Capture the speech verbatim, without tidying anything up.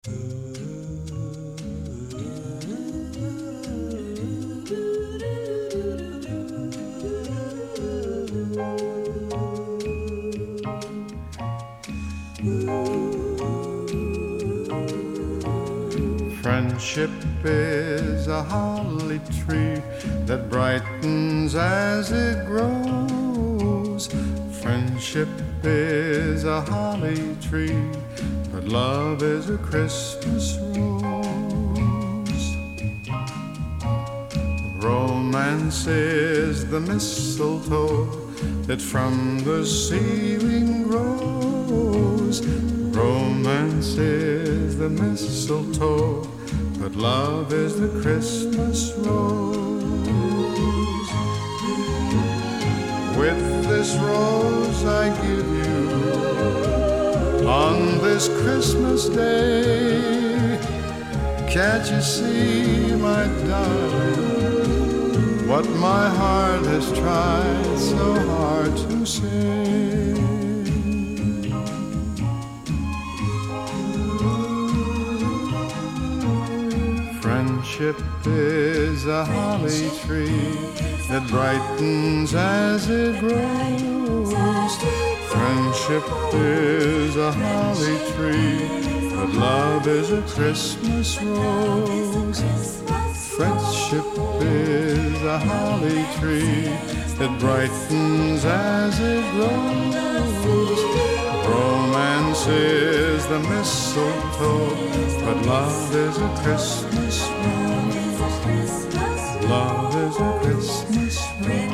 Friendship is a holly tree that brightens as it grows. Friendship is a holly tree, but love is a Christmas rose. Romance is the mistletoe that from the ceiling grows. Romance is the mistletoe, but love is the Christmas rose. With this rose I give you on this Christmas day. Can't you see, my darling, what my heart has tried so hard to say? Friendship is a holly tree that brightens as it grows. Friendship is a holly tree, but love is a Christmas rose. Friendship is a holly tree that brightens as it grows. Romance is the mistletoe, but love is a Christmas rose. Love is a Christmas rose.